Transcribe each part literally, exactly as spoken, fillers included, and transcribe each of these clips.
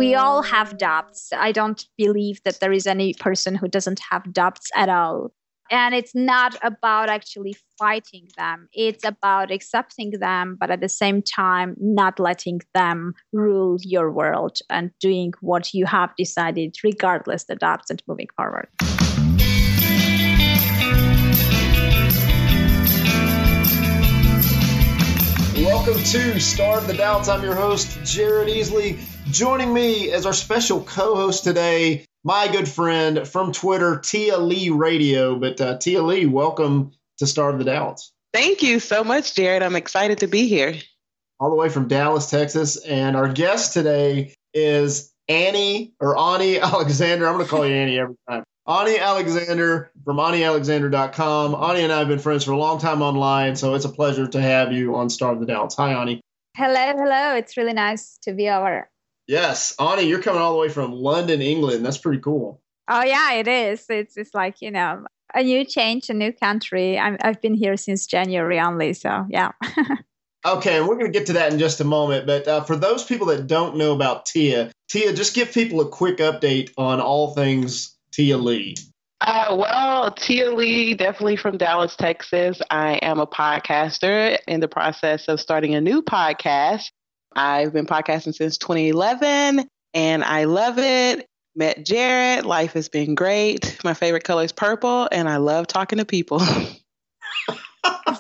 we all have doubts. I don't believe that there is any person who doesn't have doubts at all. And it's not about actually fighting them. It's about accepting them, but at the same time, not letting them rule your world and doing what you have decided, regardless the doubts, and moving forward. Welcome to Starve the Doubts. I'm your host, Jared Easley. Joining me as our special co-host today, my good friend from Twitter, Tia Lee Radio. But uh, Tia Lee, welcome to Starve the Doubts. Thank you so much, Jared. I'm excited to be here. All the way from Dallas, Texas. And our guest today is Annie, or Ani Alexander. I'm going to call you Annie every time. Ani Alexander from Ani Alexander dot com. Ani and I have been friends for a long time online, so it's a pleasure to have you on Starve the Doubts. Hi, Ani. Hello, hello. It's really nice to be over. Yes, Ani, you're coming all the way from London, England. That's pretty cool. Oh, yeah, it is. It's it's like, you know, a new change, a new country. I'm, I've been here since January only, so yeah. Okay, and we're going to get to that in just a moment. But uh, for those people that don't know about Tia, Tia, just give people a quick update on all things Tia Lee. Uh, well, Tia Lee, definitely from Dallas, Texas. I am a podcaster in the process of starting a new podcast. I've been podcasting since twenty eleven, and I love it. Met Jared. Life has been great. My favorite color is purple, and I love talking to people. I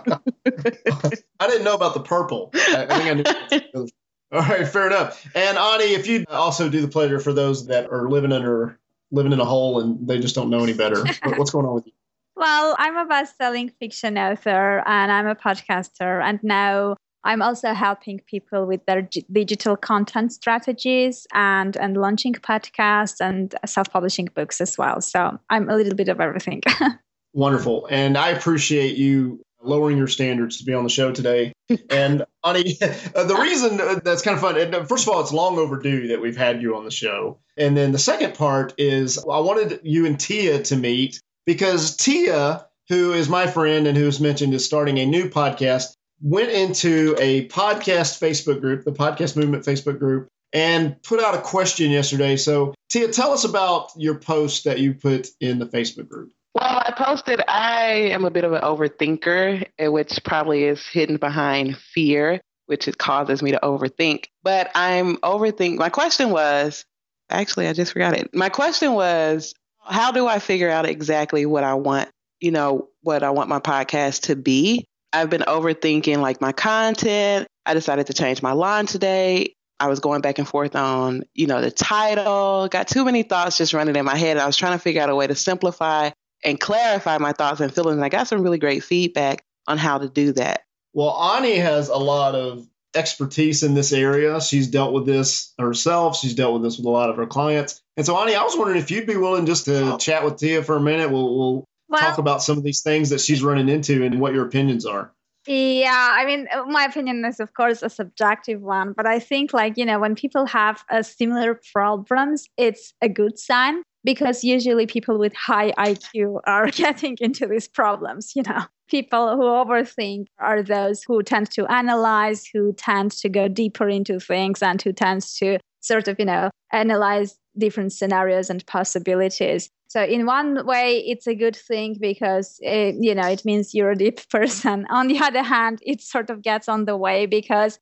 didn't know about the purple. I, I think I knew. All right, fair enough. And Ani, if you also do the pleasure for those that are living under living in a hole and they just don't know any better, what's going on with you? Well, I'm a best-selling fiction author, and I'm a podcaster, and now I'm also helping people with their g- digital content strategies and, and launching podcasts and self-publishing books as well. So I'm a little bit of everything. Wonderful. And I appreciate you lowering your standards to be on the show today. And Ani, uh, the reason uh, that's kind of fun, and, uh, first of all, it's long overdue that we've had you on the show. And then the second part is I wanted you and Tia to meet because Tia, who is my friend and who's mentioned is starting a new podcast, went into a podcast Facebook group, the Podcast Movement Facebook group, and put out a question yesterday. So Tia, tell us about your post that you put in the Facebook group. Well, I posted, I am a bit of an overthinker, which probably is hidden behind fear, which it causes me to overthink. But I'm overthink. My question was, actually, I just forgot it. My question was, how do I figure out exactly what I want, you know, what I want my podcast to be? I've been overthinking like my content. I decided to change my line today. I was going back and forth on, you know, the title, got too many thoughts just running in my head. I was trying to figure out a way to simplify and clarify my thoughts and feelings. And I got some really great feedback on how to do that. Well, Ani has a lot of expertise in this area. She's dealt with this herself. She's dealt with this with a lot of her clients. And so, Ani, I was wondering if you'd be willing just to chat with Tia for a minute. We'll, we'll well, talk about some of these things that she's running into and what your opinions are. Yeah, I mean, my opinion is, of course, a subjective one. But I think, like, you know, when people have a similar problems, it's a good sign. Because usually people with high I Q are getting into these problems, you know. People who overthink are those who tend to analyze, who tend to go deeper into things, and who tends to sort of, you know, analyze different scenarios and possibilities. So in one way, it's a good thing because, it, you know, it means you're a deep person. On the other hand, it sort of gets on the way because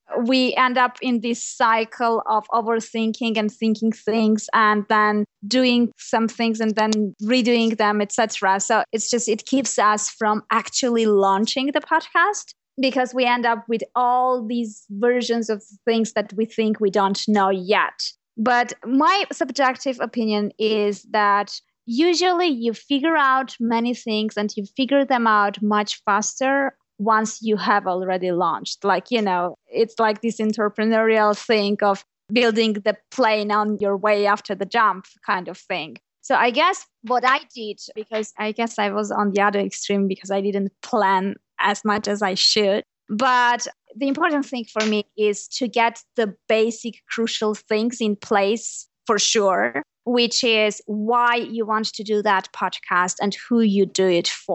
we end up in this cycle of overthinking and thinking things and then doing some things and then redoing them, et cetera. So it's just, it keeps us from actually launching the podcast because we end up with all these versions of things that we think we don't know yet. But my subjective opinion is that usually you figure out many things and you figure them out much faster once you have already launched. Like, you know, it's like this entrepreneurial thing of building the plane on your way after the jump kind of thing. So I guess what I did, because I guess I was on the other extreme because I didn't plan as much as I should. But the important thing for me is to get the basic crucial things in place for sure, which is why you want to do that podcast and who you do it for.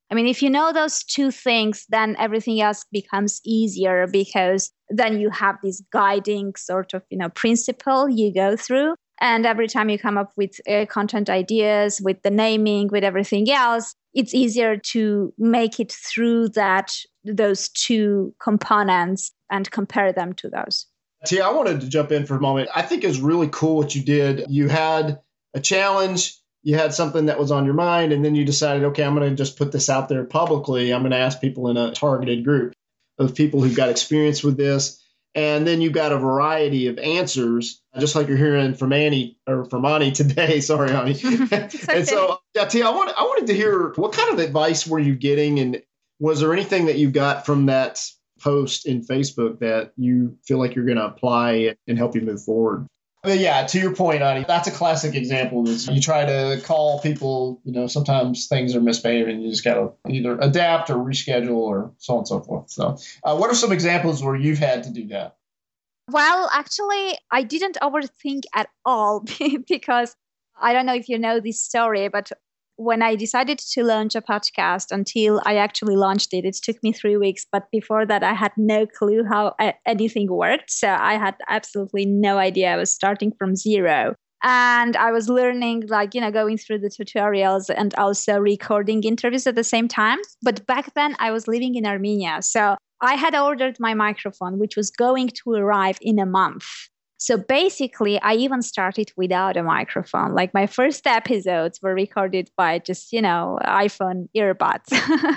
I mean, if you know those two things, then everything else becomes easier because then you have this guiding sort of, you know, principle you go through. And every time you come up with uh, content ideas, with the naming, with everything else, it's easier to make it through that, those two components and compare them to those. Tia, I wanted to jump in for a moment. I think it's really cool what you did. You had a challenge. You had something that was on your mind, and then you decided, okay, I'm going to just put this out there publicly. I'm going to ask people in a targeted group of people who've got experience with this. And then you got a variety of answers, just like you're hearing from Annie or from Ani today. Sorry, Ani. Okay. And so, yeah, Tia, I, want, I wanted to hear what kind of advice were you getting? And was there anything that you got from that post in Facebook that you feel like you're going to apply and help you move forward? But yeah, to your point, Ani, that's a classic example. Is you try to call people, you know, sometimes things are misbehaved and you just got to either adapt or reschedule or so on and so forth. So uh, what are some examples where you've had to do that? Well, actually, I didn't overthink at all because I don't know if you know this story, but when I decided to launch a podcast, until I actually launched it, it took me three weeks. But before that, I had no clue how anything worked. So I had absolutely no idea. I was starting from zero. And I was learning, like, you know, going through the tutorials and also recording interviews at the same time. But back then, I was living in Armenia. So I had ordered my microphone, which was going to arrive in a month. So basically, I even started without a microphone. Like my first episodes were recorded by just, you know, iPhone earbuds.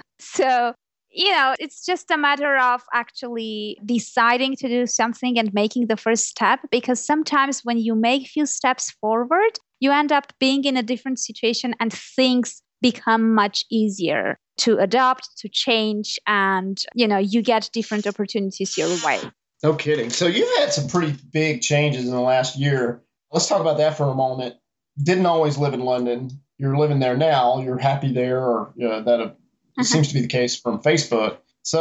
So, you know, it's just a matter of actually deciding to do something and making the first step. Because sometimes when you make few steps forward, you end up being in a different situation and things become much easier to adopt, to change, and, you know, you get different opportunities your way. No kidding. So you've had some pretty big changes in the last year. Let's talk about that for a moment. Didn't always live in London. You're living there now. You're happy there, or you know, that uh, seems to be the case from Facebook.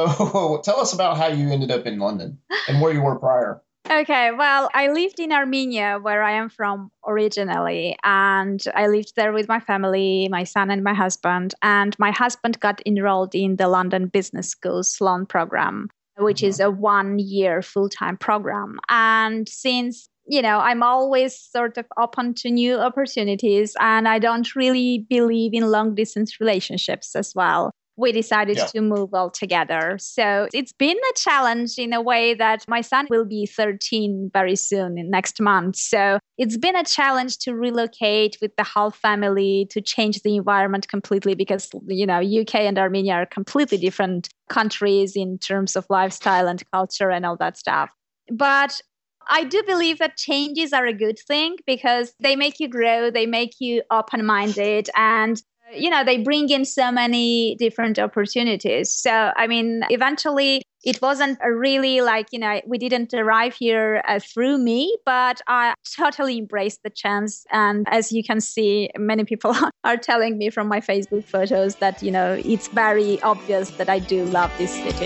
So tell us about how you ended up in London and where you were prior. Okay, well, I lived in Armenia, where I am from originally, and I lived there with my family, my son and my husband. And my husband got enrolled in the London Business School Sloan program, which is a one-year full-time program. And since, you know, I'm always sort of open to new opportunities, and I don't really believe in long-distance relationships as well, we decided yeah. to move all together. So it's been a challenge in a way that my son will be thirteen very soon in next month. So it's been a challenge to relocate with the whole family, to change the environment completely because, you know, U K and Armenia are completely different countries in terms of lifestyle and culture and all that stuff. But I do believe that changes are a good thing because they make you grow, they make you open-minded, and you know, they bring in so many different opportunities. So, I mean, eventually it wasn't a really like, you know, we didn't arrive here uh, through me, but I totally embraced the chance. And as you can see, many people are telling me from my Facebook photos that, you know, it's very obvious that I do love this city.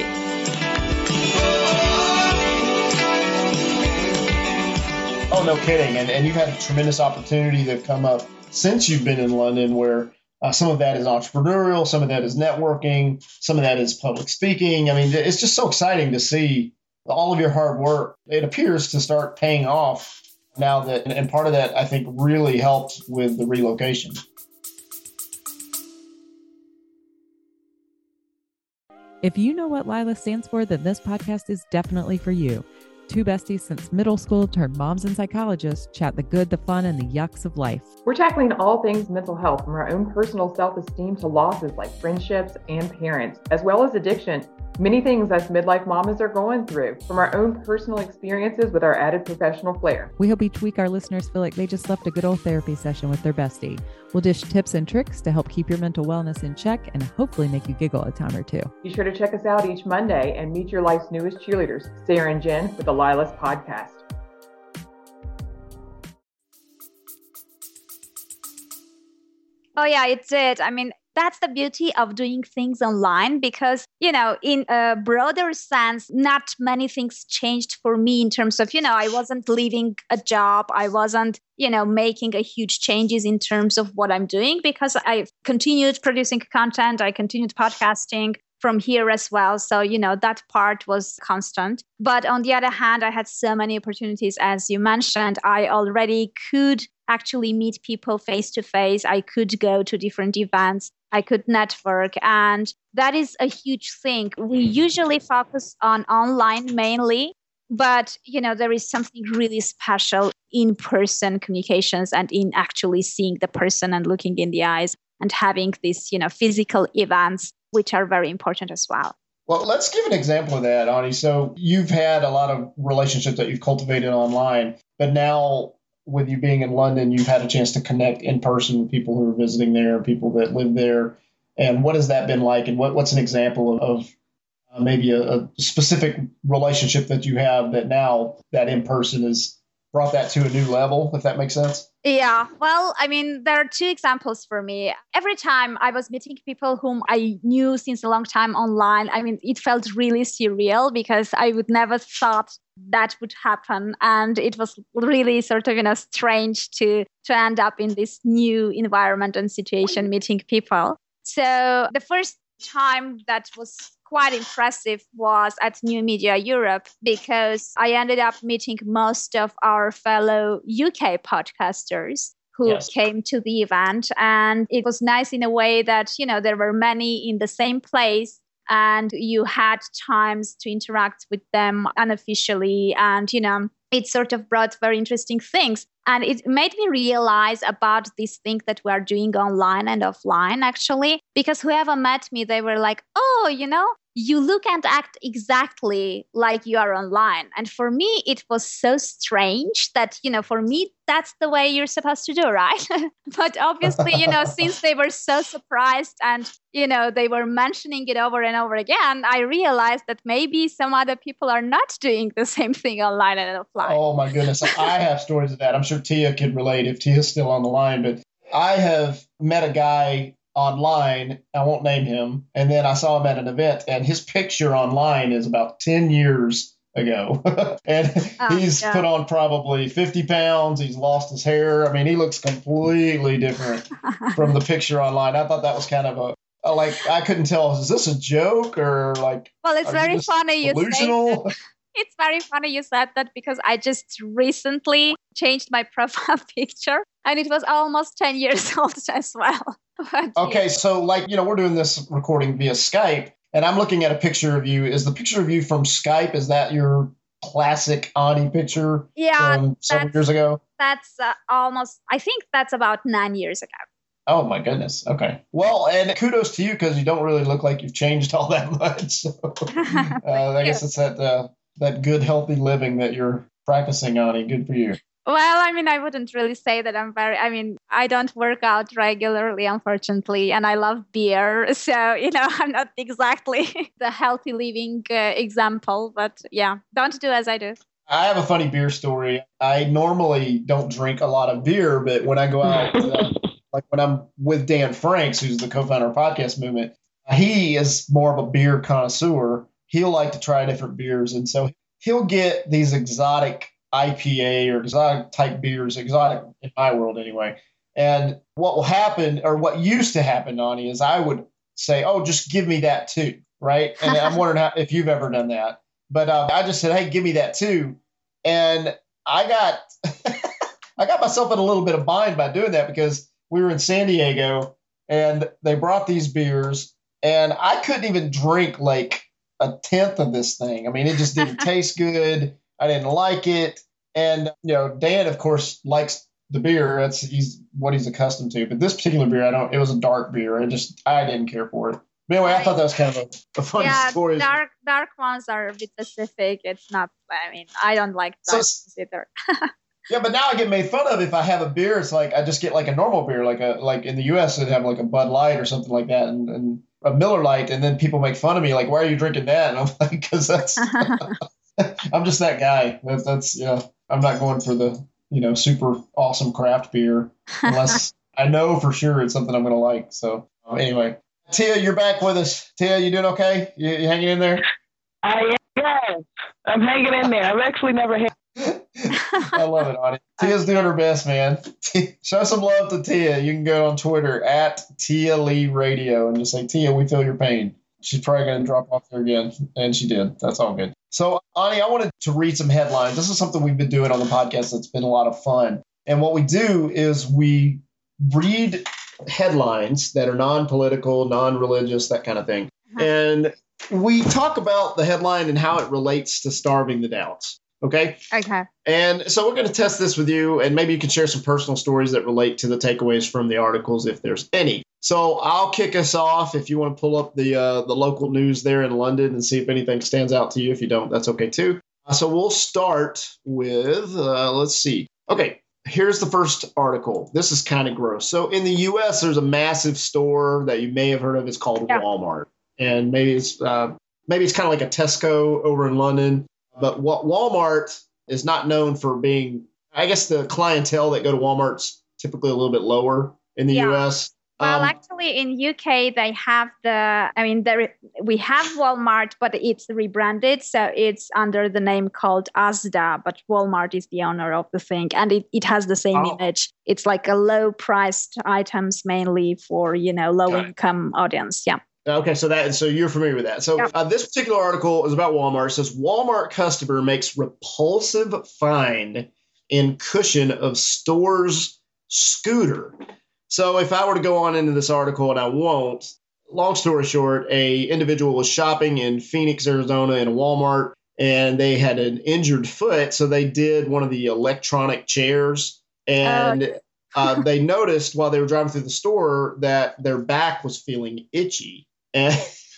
Oh, no kidding. And, and you've had a tremendous opportunity to come up since you've been in London where Uh, some of that is entrepreneurial, some of that is networking, some of that is public speaking. I mean, it's just so exciting to see all of your hard work. It appears to start paying off now that, and part of that, I think, really helped with the relocation. If you know what Lila stands for, then this podcast is definitely for you. Two besties since middle school turned moms and psychologists chat the good, the fun, and the yucks of life. We're tackling all things mental health, from our own personal self-esteem to losses like friendships and parents, as well as addiction. Many things us midlife mamas are going through, from our own personal experiences with our added professional flair. We hope each week our listeners feel like they just left a good old therapy session with their bestie. We'll dish tips and tricks to help keep your mental wellness in check and hopefully make you giggle a time or two. Be sure to check us out each Monday and meet your life's newest cheerleaders, Sarah and Jen with the Lila's Podcast. Oh, yeah, it did. I mean, that's the beauty of doing things online because, you know, in a broader sense, not many things changed for me in terms of, you know, I wasn't leaving a job. I wasn't, you know, making a huge changes in terms of what I'm doing because I continued producing content. I continued podcasting from here as well. So, you know, that part was constant. But on the other hand, I had so many opportunities, as you mentioned. I already could actually meet people face to face. I could go to different events. I could network. And that is a huge thing. We usually focus on online mainly, but, you know, there is something really special in-person communications and in actually seeing the person and looking in the eyes and having these, you know, physical events, which are very important as well. Well, let's give an example of that, Ani. So you've had a lot of relationships that you've cultivated online, but now with you being in London, you've had a chance to connect in person with people who are visiting there, people that live there. And what has that been like? And what, what's an example of, of uh, maybe a, a specific relationship that you have that now that in person has brought that to a new level, if that makes sense? Yeah, well, I mean, there are two examples for me. Every time I was meeting people whom I knew since a long time online, I mean, it felt really surreal because I would never thought that would happen. And it was really sort of, you know, strange to, to end up in this new environment and situation, meeting people. So the first time that was quite impressive was at New Media Europe because I ended up meeting most of our fellow U K podcasters who yes. came to the event. And it was nice in a way that, you know, there were many in the same place and you had times to interact with them unofficially. And, you know, it sort of brought very interesting things. And it made me realize about this thing that we are doing online and offline, actually, because whoever met me, they were like, oh, you know, you look and act exactly like you are online. And for me, it was so strange that, you know, for me, that's the way you're supposed to do, right? But obviously, you know, since they were so surprised and, you know, they were mentioning it over and over again, I realized that maybe some other people are not doing the same thing online and offline. Oh, my goodness. I have stories of that. I'm sure Tia can relate if Tia's still on the line. But I have met a guy online, I won't name him, and then I saw him at an event, and his picture online is about ten years ago. And oh, he's yeah. put on probably fifty pounds. He's lost his hair. I mean, he looks completely different from the picture online. I thought that was kind of a, a like, I couldn't tell, is this a joke or like, well, it's very funny delusional? You say It's very funny you said that because I just recently changed my profile picture and it was almost ten years old as well. But, okay, yeah. So like, you know, we're doing this recording via Skype and I'm looking at a picture of you. Is the picture of you from Skype, is that your classic Ani picture yeah, from several years ago? That's uh, almost, I think that's about nine years ago. Oh, my goodness. Okay. Well, and kudos to you because you don't really look like you've changed all that much. So, uh, I guess it's that... Uh, that good, healthy living that you're practicing, Ani. Good for you. Well, I mean, I wouldn't really say that I'm very, I mean, I don't work out regularly, unfortunately, and I love beer. So, you know, I'm not exactly the healthy living uh, example, but yeah, don't do as I do. I have a funny beer story. I normally don't drink a lot of beer, but when I go out, uh, like when I'm with Dan Franks, who's the co-founder of Podcast Movement, he is more of a beer connoisseur. He'll like to try different beers. And so he'll get these exotic I P A or exotic type beers, exotic in my world anyway. And what will happen, or what used to happen, Ani, is I would say, oh, just give me that too, right? And I'm wondering how, if you've ever done that. But uh, I just said, hey, give me that too. And I got I got myself in a little bit of bind by doing that because we were in San Diego and they brought these beers and I couldn't even drink like a tenth of this thing. I mean, it just didn't taste good. I didn't like it. And, you know, Dan, of course, likes the beer. That's he's what he's accustomed to. But this particular beer, I don't, it was a dark beer. I just, I didn't care for it. But anyway, I thought that was kind of a, a funny yeah, story. Dark, dark ones are a bit specific. It's not, I mean, I don't like dark so, either. Yeah, but now I get made fun of if I have a beer. It's like I just get like a normal beer, like a like in the U S they'd have like a Bud Light or something like that, and, and a Miller Lite, and then people make fun of me like, "Why are you drinking that?" And I'm like, "Because that's I'm just that guy. That's that's yeah. I'm not going for the you know super awesome craft beer unless I know for sure it's something I'm going to like. So um, anyway, Tia, you're back with us. Tia, you doing okay? You, you hanging in there? I am. Yes, I'm hanging in there. I've actually never had. I love it, Audie. Tia's doing her best, man. Show some love to Tia. You can go on Twitter at Tia Lee Radio and just say, Tia, we feel your pain. She's probably going to drop off there again. And she did. That's all good. So, Ani, I wanted to read some headlines. This is something we've been doing on the podcast that's been a lot of fun. And what we do is we read headlines that are non-political, non-religious, that kind of thing. And we talk about the headline and how it relates to Starving the Doubts. Okay? Okay. And so we're going to test this with you, and maybe you can share some personal stories that relate to the takeaways from the articles, if there's any. So I'll kick us off if you want to pull up the uh, the local news there in London and see if anything stands out to you. If you don't, that's okay too. Uh, so we'll start with, uh, let's see. Okay, here's the first article. This is kind of gross. So in the U S, there's a massive store that you may have heard of. It's called yeah. Walmart. And maybe it's uh, maybe it's kind of like a Tesco over in London. But what Walmart is not known for being, I guess the clientele that go to Walmart's typically a little bit lower in the yeah. U S. Well, um, actually, in U K, they have the, I mean, there, we have Walmart, but it's rebranded. So it's under the name called Asda, but Walmart is the owner of the thing. And it, it has the same oh. image. It's like a low priced items mainly for, you know, low income audience. Yeah. Okay, so that so you're familiar with that. So yep. uh, this particular article is about Walmart. It says Walmart customer makes repulsive find in cushion of store's scooter. So if I were to go on into this article, and I won't, long story short, a individual was shopping in Phoenix, Arizona in a Walmart, and they had an injured foot, so they did one of the electronic chairs, and uh, uh, they noticed while they were driving through the store that their back was feeling itchy. And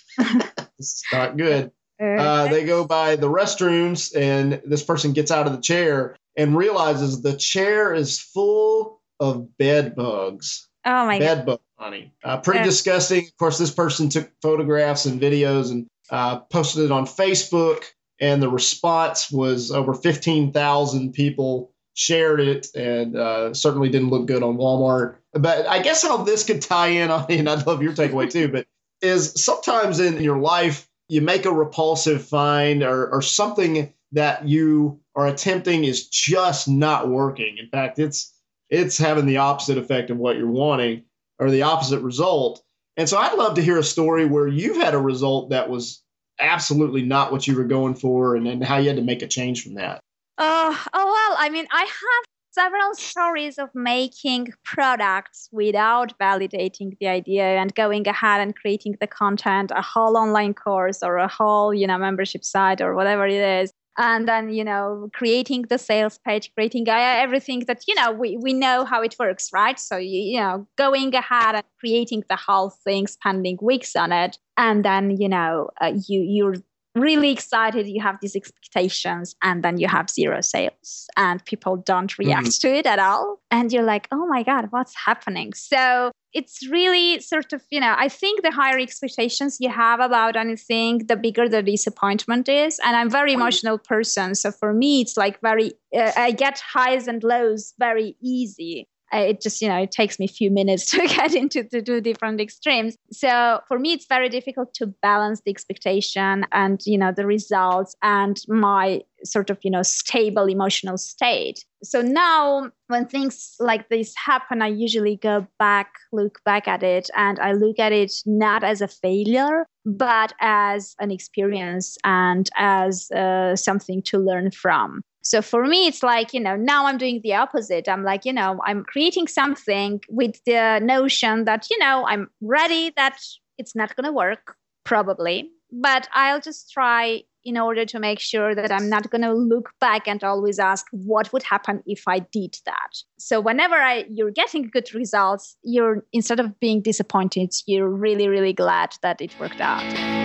it's not good. Uh, they go by the restrooms, and this person gets out of the chair and realizes the chair is full of bed bugs. Oh, my bed God. bug honey. Uh, pretty Yeah. disgusting. Of course, this person took photographs and videos and uh, posted it on Facebook, and the response was over fifteen thousand people shared it, and uh, certainly didn't look good on Walmart. But I guess how this could tie in on, and I'd love your takeaway too, but is sometimes in your life, you make a repulsive find or, or something that you are attempting is just not working. In fact, it's it's having the opposite effect of what you're wanting or the opposite result. And so I'd love to hear a story where you've had a result that was absolutely not what you were going for, and then how you had to make a change from that. Uh, oh, well, I mean, I have several stories of making products without validating the idea and going ahead and creating the content, a whole online course or a whole, you know, membership site or whatever it is. And then, you know, creating the sales page, creating uh, everything that, you know, we, we know how it works, right? So, you, you know, going ahead and creating the whole thing, spending weeks on it. And then, you know, uh, you, you're really excited, you have these expectations, and then you have zero sales and people don't react mm. to it at all. And you're like, oh my God, what's happening? So it's really sort of, you know, I think the higher expectations you have about anything, the bigger the disappointment is. And I'm a very emotional person. So for me, it's like very, uh, I get highs and lows very easy. Uh, it just, you know, it takes me a few minutes to get into the two different extremes. So for me, it's very difficult to balance the expectation and, you know, the results and my sort of, you know, stable emotional state. So now when things like this happen, I usually go back, look back at it, and I look at it not as a failure, but as an experience and as uh, something to learn from. So for me, it's like, you know, now I'm doing the opposite. I'm like, you know, I'm creating something with the notion that, you know, I'm ready that it's not going to work, probably, but I'll just try in order to make sure that I'm not going to look back and always ask what would happen if I did that. So whenever I, you're getting good results, you're, instead of being disappointed, you're really, really glad that it worked out.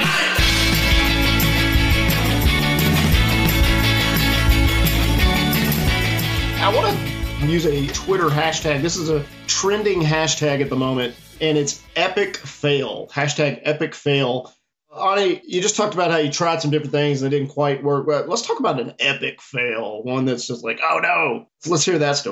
I want to use a Twitter hashtag. This is a trending hashtag at the moment, and it's epic fail. Hashtag epic fail. Ani, you just talked about how you tried some different things and they didn't quite work. But let's talk about an epic fail, one that's just like, oh no. Let's hear that story.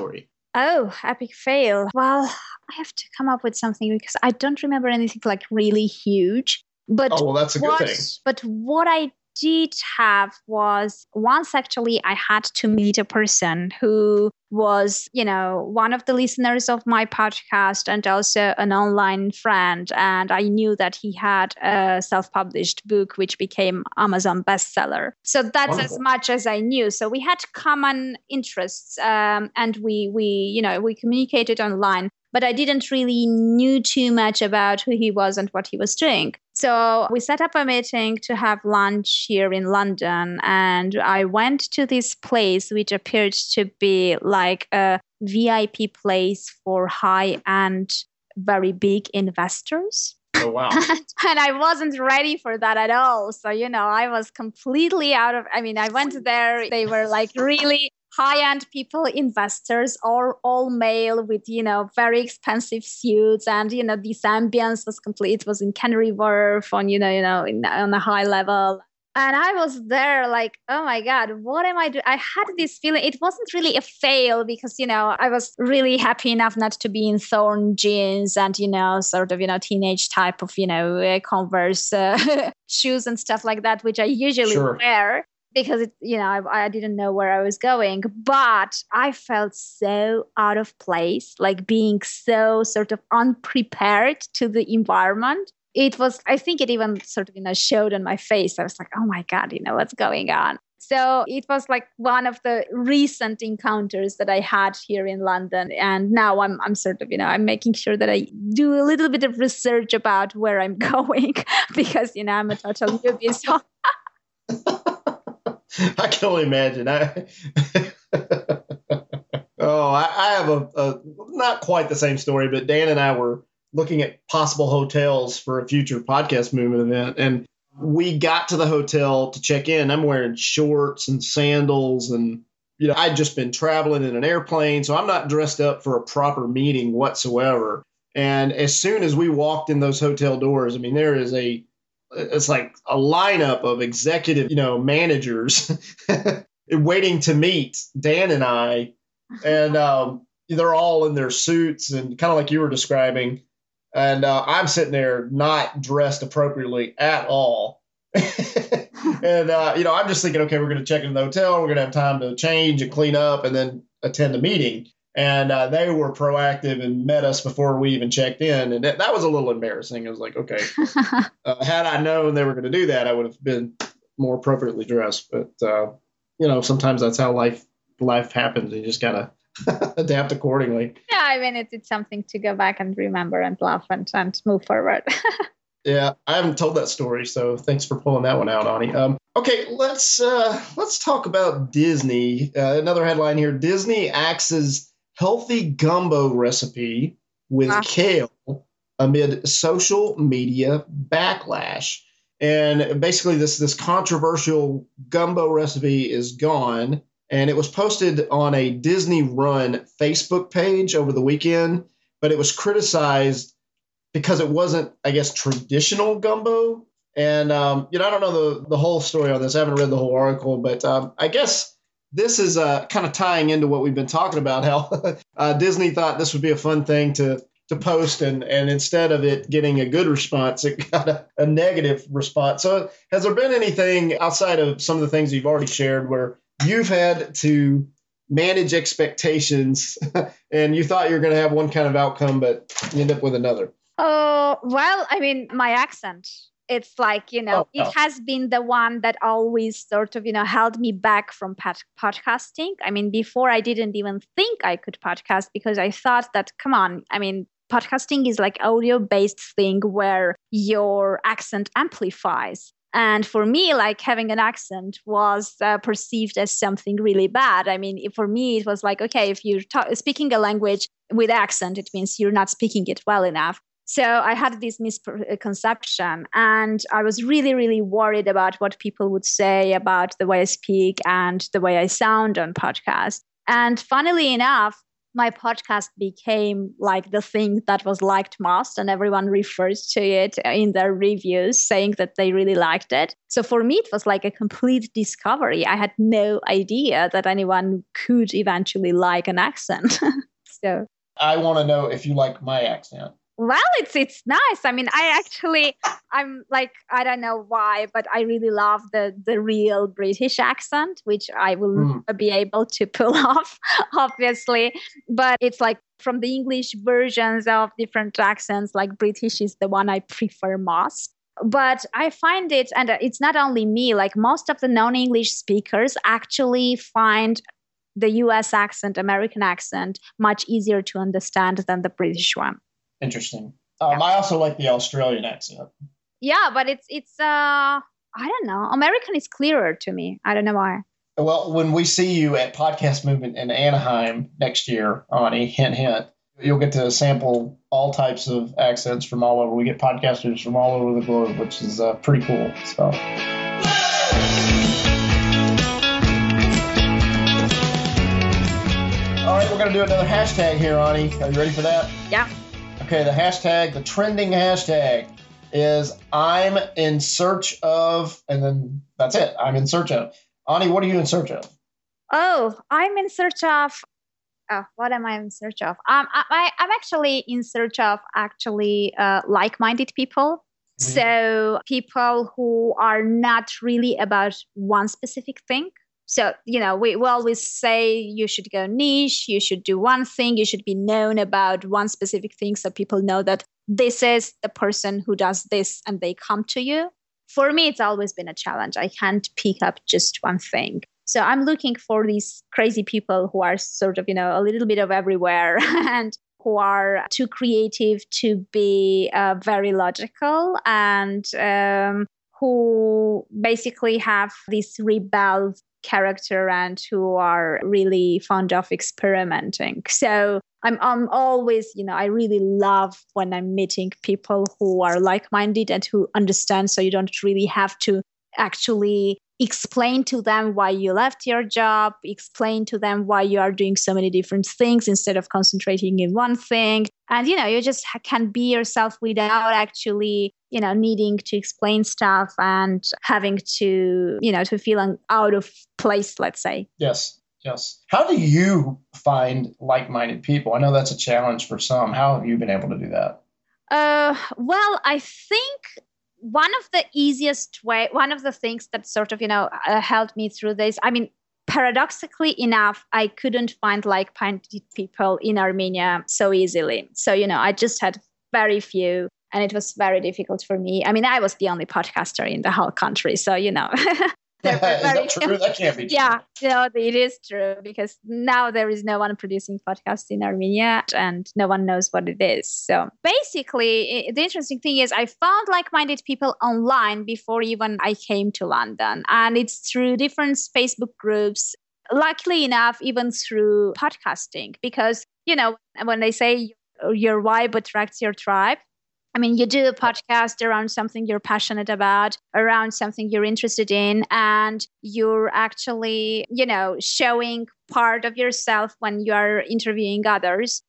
Oh, epic fail. Well, I have to come up with something because I don't remember anything like really huge. But Oh, well, that's a good what, thing. But what I did have was once actually I had to meet a person who was, you know, one of the listeners of my podcast and also an online friend. And I knew that he had a self-published book, which became Amazon bestseller. So that's Wonderful. as much as I knew. So we had common interests um, and we, we, you know, we communicated online. But I didn't really knew too much about who he was and what he was doing. So we set up a meeting to have lunch here in London. And I went to this place, which appeared to be like a V I P place for high-end, very big investors. Oh, wow. And I wasn't ready for that at all. So, you know, I was completely out of, I mean, I went there. They were like really high-end people, investors, all all male with, you know, very expensive suits, and you know, this ambience was complete. It was in Canary Wharf on, you know, you know, in, on a high level, and I was there like, oh my god, what am I doing? I had this feeling. It wasn't really a fail because, you know, I was really happy enough not to be in thorn jeans and, you know, sort of, you know, teenage type of, you know, uh, Converse uh, shoes and stuff like that, which I usually Sure. wear. Because, it, you know, I, I didn't know where I was going, but I felt so out of place, like being so sort of unprepared to the environment. It was, I think it even sort of, you know, showed on my face. I was like, oh my God, you know, what's going on? So it was like one of the recent encounters that I had here in London. And now I'm, I'm sort of, you know, I'm making sure that I do a little bit of research about where I'm going because, you know, I'm a total newbie. So I can only imagine. I, oh, I, I have a, a not quite the same story, but Dan and I were looking at possible hotels for a future podcast movement event, and we got to the hotel to check in. I'm wearing shorts and sandals, and you know, I'd just been traveling in an airplane, so I'm not dressed up for a proper meeting whatsoever. And as soon as we walked in those hotel doors, I mean, there is a it's like a lineup of executive, you know, managers waiting to meet Dan and I. And um, they're all in their suits and kind of like you were describing. And uh, I'm sitting there not dressed appropriately at all. and, uh, you know, I'm just thinking, okay, we're going to check into the hotel. We're going to have time to change and clean up and then attend the meeting. And uh, they were proactive and met us before we even checked in. And that, that was a little embarrassing. It was like, okay, uh, had I known they were going to do that, I would have been more appropriately dressed. But, uh, you know, sometimes that's how life life happens. You just got to adapt accordingly. Yeah, I mean, it's, it's something to go back and remember and laugh and, and move forward. Yeah, I haven't told that story, so thanks for pulling that one out, Ani. Um, okay, let's uh, let's talk about Disney. Uh, another headline here: Disney axes healthy gumbo recipe with wow. kale amid social media backlash. And basically, this this controversial gumbo recipe is gone, and it was posted on a Disney-run Facebook page over the weekend, but it was criticized because it wasn't, I guess, traditional gumbo. And, um, you know, I don't know the, the whole story on this. I haven't read the whole article, but um, I guess this is uh, kind of tying into what we've been talking about, how uh, Disney thought this would be a fun thing to to post, and, and instead of it getting a good response, it got a, a negative response. So has there been anything outside of some of the things you've already shared where you've had to manage expectations and you thought you were going to have one kind of outcome, but you end up with another? Oh, well, I mean, my accent. It's like, you know, oh, it oh. has been the one that always sort of, you know, held me back from pod- podcasting. I mean, before I didn't even think I could podcast because I thought that, come on, I mean, podcasting is like audio-based thing where your accent amplifies. And for me, like having an accent was uh, perceived as something really bad. I mean, for me, it was like, okay, if you're ta- speaking a language with accent, it means you're not speaking it well enough. So I had this misconception, and I was really, really worried about what people would say about the way I speak and the way I sound on podcasts. And funnily enough, my podcast became like the thing that was liked most, and everyone refers to it in their reviews saying that they really liked it. So for me, it was like a complete discovery. I had no idea that anyone could eventually like an accent. So I want to know if you like my accent. Well, it's it's nice. I mean, I actually, I'm like, I don't know why, but I really love the the real British accent, which I will Mm. never be able to pull off, obviously. But it's like from the English versions of different accents, like British is the one I prefer most. But I find it, and it's not only me, like most of the non-English speakers actually find the U S accent, American accent, much easier to understand than the British one. Interesting. Um, I also like the Australian accent. Yeah, but it's it's uh I don't know. American is clearer to me. I don't know why. Well, when we see you at Podcast Movement in Anaheim next year, Ani, hint, hint, you'll get to sample all types of accents from all over. We get podcasters from all over the globe, which is uh, pretty cool. So. All right, we're going to do another hashtag here, Ani. Are you ready for that? Yeah. Okay, the hashtag, the trending hashtag is I'm in search of, and then that's it. I'm in search of. Ani, what are you in search of? Oh, I'm in search of. Oh, what am I in search of? Um, I, I, I'm actually in search of actually uh, like-minded people. Mm-hmm. So people who are not really about one specific thing. So, you know, we, we always say you should go niche, you should do one thing, you should be known about one specific thing so people know that this is the person who does this and they come to you. For me, it's always been a challenge. I can't pick up just one thing. So I'm looking for these crazy people who are sort of, you know, a little bit of everywhere and who are too creative to be uh, very logical and um, who basically have this rebel character and who are really fond of experimenting. So I'm, I'm always, you know, I really love when I'm meeting people who are like-minded and who understand. So you don't really have to actually explain to them why you left your job, explain to them why you are doing so many different things instead of concentrating in one thing. And, you know, you just can be yourself without actually, you know, needing to explain stuff and having to, you know, to feel out of place, let's say. Yes. Yes. How do you find like-minded people? I know that's a challenge for some. How have you been able to do that? Uh, well, I think one of the easiest way, one of the things that sort of, you know, uh, helped me through this, I mean, paradoxically enough, I couldn't find like-minded people in Armenia so easily. So, you know, I just had very few and it was very difficult for me. I mean, I was the only podcaster in the whole country. So, you know. Is that true? That can't be true. Yeah, no, it is true because now there is no one producing podcasts in Armenia and no one knows what it is. So basically, it, the interesting thing is I found like-minded people online before even I came to London. And it's through different Facebook groups, luckily enough, even through podcasting. Because, you know, when they say your vibe attracts your tribe, I mean, you do a podcast around something you're passionate about, around something you're interested in, and you're actually, you know, showing part of yourself when you're interviewing others.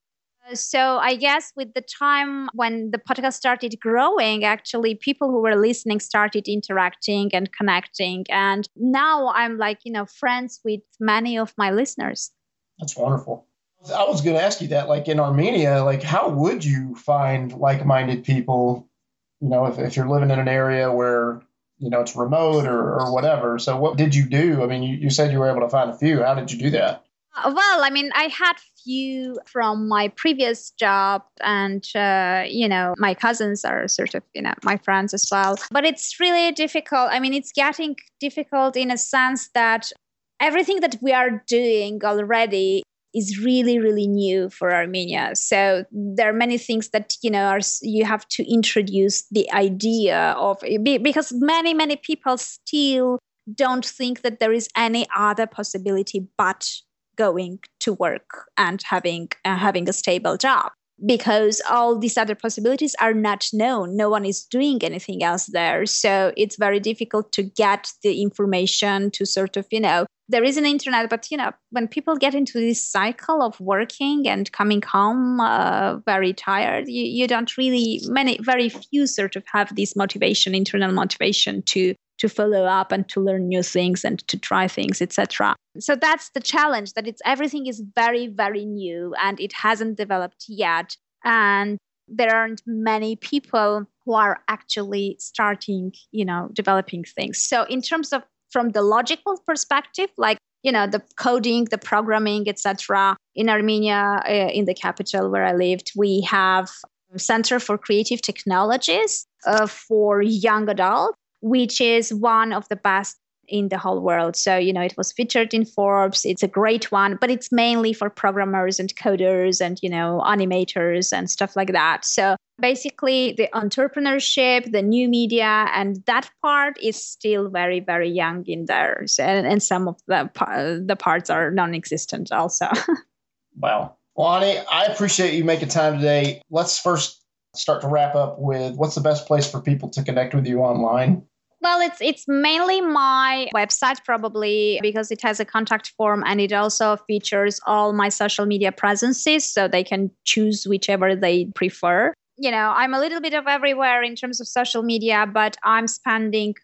So I guess with the time when the podcast started growing, actually people who were listening started interacting and connecting. And now I'm like, you know, friends with many of my listeners. That's wonderful. I was going to ask you that, like in Armenia, like how would you find like-minded people, you know, if, if you're living in an area where, you know, it's remote or, or whatever. So what did you do? I mean, you, you said you were able to find a few. How did you do that? Uh, well, I mean, I had few from my previous job and, uh, you know, my cousins are sort of, you know, my friends as well. But it's really difficult. I mean, it's getting difficult in a sense that everything that we are doing already is really, really new for Armenia. So there are many things that, you know, are, you have to introduce the idea of, because many, many people still don't think that there is any other possibility but going to work and having uh, having a stable job. Because all these other possibilities are not known. No one is doing anything else there. So it's very difficult to get the information to sort of, you know, there is an internet, but you know, when people get into this cycle of working and coming home uh, very tired, you, you don't really, many, very few sort of have this motivation, internal motivation to to follow up and to learn new things and to try things, et cetera. So that's the challenge, that it's everything is very, very new and it hasn't developed yet. And there aren't many people who are actually starting, you know, developing things. So in terms of from the logical perspective, like, you know, the coding, the programming, et cetera. In Armenia, uh, in the capital where I lived, we have a Center for Creative Technologies uh, for young adults, which is one of the best in the whole world. So, you know, it was featured in Forbes. It's a great one, but it's mainly for programmers and coders and, you know, animators and stuff like that. So basically the entrepreneurship, the new media, and that part is still very, very young in there. So, and, and some of the, the parts are non-existent also. Wow. Well, Ani, I appreciate you making time today. Let's first start to wrap up with what's the best place for people to connect with you online? Well, it's it's mainly my website, probably, because it has a contact form and it also features all my social media presences, so they can choose whichever they prefer. You know, I'm a little bit of everywhere in terms of social media, but I'm spending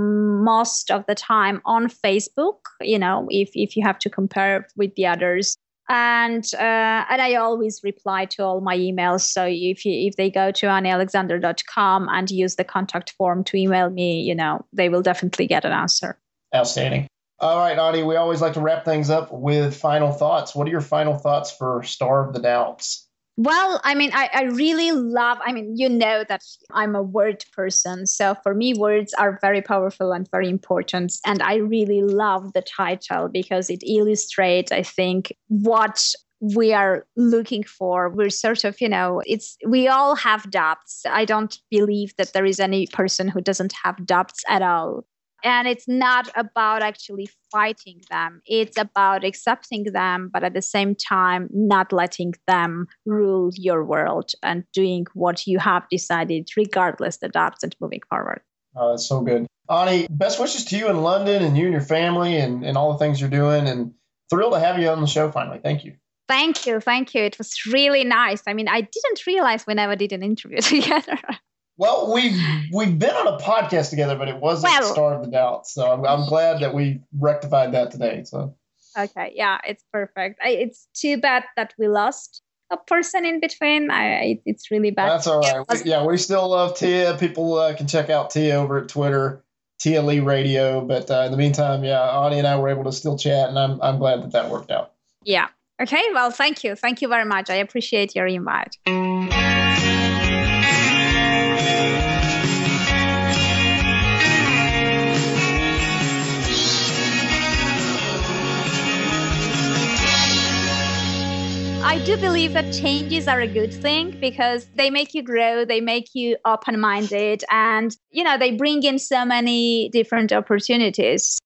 most of the time on Facebook, you know, if, if you have to compare with the others. And uh, and I always reply to all my emails. So if you, if they go to ani alexander dot com and use the contact form to email me, you know, they will definitely get an answer. Outstanding. All right, Ani, we always like to wrap things up with final thoughts. What are your final thoughts for Star of the Doubts? Well, I mean, I, I really love, I mean, you know that I'm a word person. So for me, words are very powerful and very important. And I really love the title because it illustrates, I think, what we are looking for. We're sort of, you know, it's, we all have doubts. I don't believe that there is any person who doesn't have doubts at all. And it's not about actually fighting them. It's about accepting them, but at the same time, not letting them rule your world and doing what you have decided, regardless the doubts, and moving forward. Oh, that's so good. Ani, best wishes to you in London and you and your family and, and all the things you're doing. And thrilled to have you on the show finally. Thank you. Thank you. Thank you. It was really nice. I mean, I didn't realize we never did an interview together. Well, we've we've been on a podcast together, but it wasn't well, Star of the Doubts. So I'm, I'm glad that we rectified that today. So okay, yeah, it's perfect. I, it's too bad that we lost a person in between. I it's really bad. That's all right. We, yeah, we still love Tia. People uh, can check out Tia over at Twitter, Tia Lee Radio. But uh, in the meantime, yeah, Ani and I were able to still chat, and I'm I'm glad that that worked out. Yeah. Okay. Well, thank you. Thank you very much. I appreciate your invite. I do believe that changes are a good thing because they make you grow, they make you open-minded, and, you know, they bring in so many different opportunities.